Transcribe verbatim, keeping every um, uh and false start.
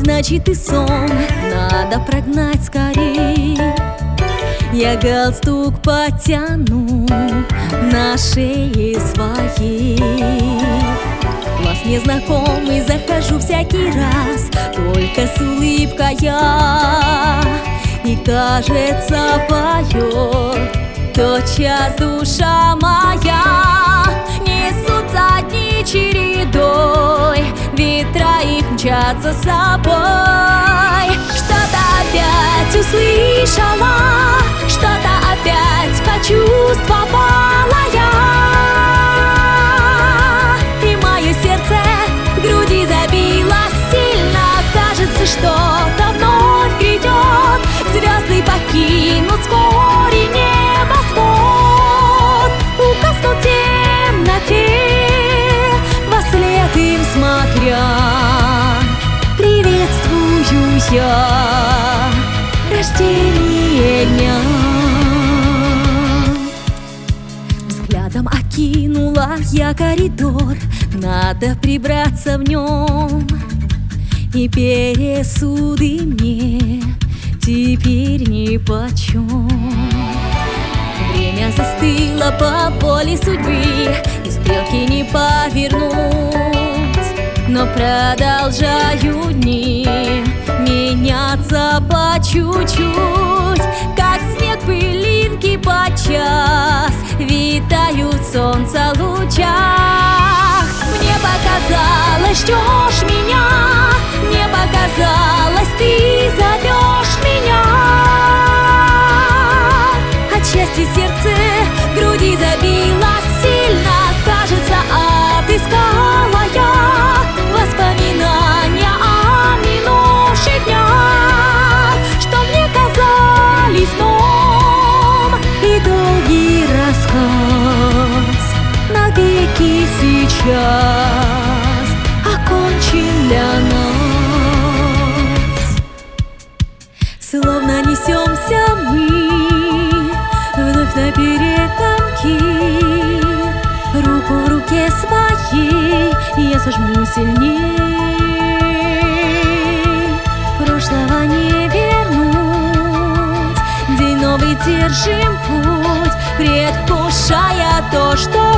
значит и сон надо прогнать скорей. Я галстук потяну на шее своей. Глаз незнакомый захожу всякий раз, только с улыбкой я. И кажется, поет тотчас душа моя. Несутся дни чередой, ветра их мчатся с собой. Что-то опять услышала, что-то опять почувствовала я. И мое сердце в груди забилось сильно. Кажется, что-то вновь грядет. Звезды покинут вскоре небосвод. Угаснут в темноте, вослед им смотря. Приветствую я рождение дня. Взглядом окинула я коридор, надо прибраться в нем. И пересуды мне теперь нипочем. Время застыло по воле судьбы, и стрелки не повернуть. Но продолжают дни меняться по чуть-чуть, как снег пылинки подчас витают в солнца лучах. Мне показалось, ждешь меня, мне показалось, ты зовешь меня. От счастья сердце в груди забилось сильно. Кажется, отыскала я воспоминания о минувших днях, что мне казались сном. И долгий рассказ навеки сейчас окончен для нас. Словно несемся мы вновь на перепонки. Руку в руке своей я сожму сильней. Прошлого не вернуть, день новый держим путь, предвкушая то, что